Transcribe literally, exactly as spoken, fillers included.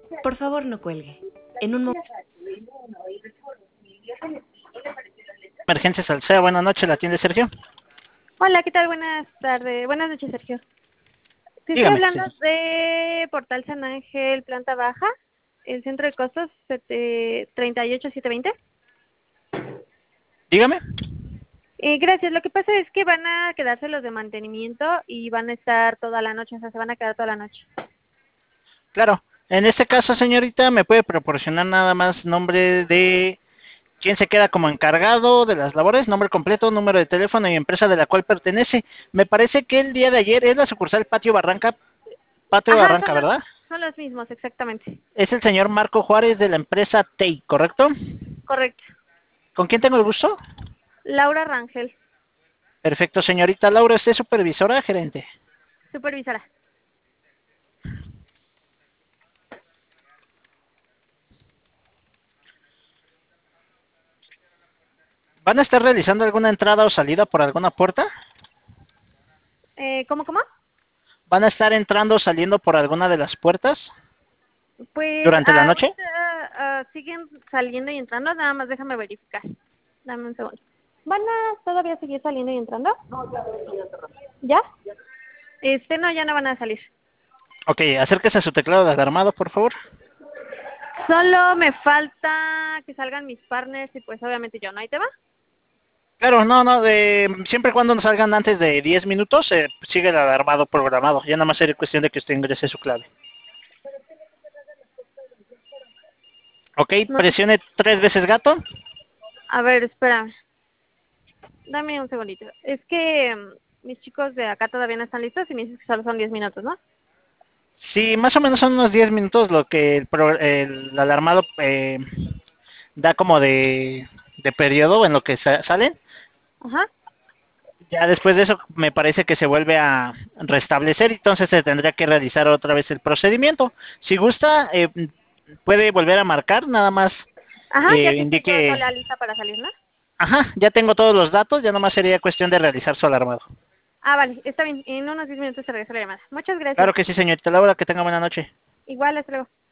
Por favor, no cuelgue. En un momento. Emergencia Salcea, buenas noches, ¿la atiende Sergio? Hola, ¿qué tal? Buenas tardes. Buenas noches, Sergio. Te estoy Dígame, hablando señor. de Portal San Ángel, planta baja, el centro de costos treinta y ocho setecientos veinte. Dígame. Eh, gracias. Lo que pasa es que van a quedarse los de mantenimiento y van a estar toda la noche, o sea, se van a quedar toda la noche. Claro, en este caso, señorita, ¿me puede proporcionar nada más nombre de quién se queda como encargado de las labores, nombre completo, número de teléfono y empresa de la cual pertenece? Me parece que el día de ayer es la sucursal Patio Barranca, Patio Ajá, son Barranca, los, ¿verdad? son los mismos, exactamente. Es el señor Marco Juárez de la empresa T E I, ¿correcto? Correcto. ¿Con quién tengo el gusto? Laura Rangel, Perfecto, señorita Laura, ¿usted es supervisora, gerente? supervisora. ¿Van a estar realizando alguna entrada o salida por alguna puerta? Eh, ¿Cómo, cómo? ¿Van a estar entrando o saliendo por alguna de las puertas Pues durante la noche? ahorita ah, siguen saliendo y entrando, nada más déjame verificar. Dame un segundo. ¿Van a todavía seguir saliendo y entrando? ¿Ya? Este, no, ya no van a salir. Ok, acérquese a su teclado de alarmado, por favor. Solo me falta que salgan mis partners y pues obviamente yo, ¿no? Ahí te va. Claro, no, no, de, siempre y cuando no salgan antes de diez minutos, eh, sigue el alarmado programado. Ya nada más sería cuestión de que usted ingrese su clave. Ok, No, presione tres veces gato. a ver, espérame. Dame un segundito. Es que mm, mis chicos de acá todavía no están listos y me dices que solo son diez minutos, ¿no? Sí, más o menos son unos diez minutos lo que el, pro- el alarmado eh, da como de, de periodo en lo que sa- salen. Ajá. Ya después de eso me parece que se vuelve a restablecer, entonces se tendría que realizar otra vez el procedimiento. Si gusta, eh, puede volver a marcar, nada más Ajá, eh, ya que esté yo indique, sola lista para salir, ¿no? ajá, ya tengo todos los datos, ya nomás sería cuestión de realizar su alarmado. Ah, vale, está bien. En unos diez minutos te regreso la llamada. Muchas gracias. Claro que sí, señorita Laura, que tenga buena noche. Igual, hasta luego.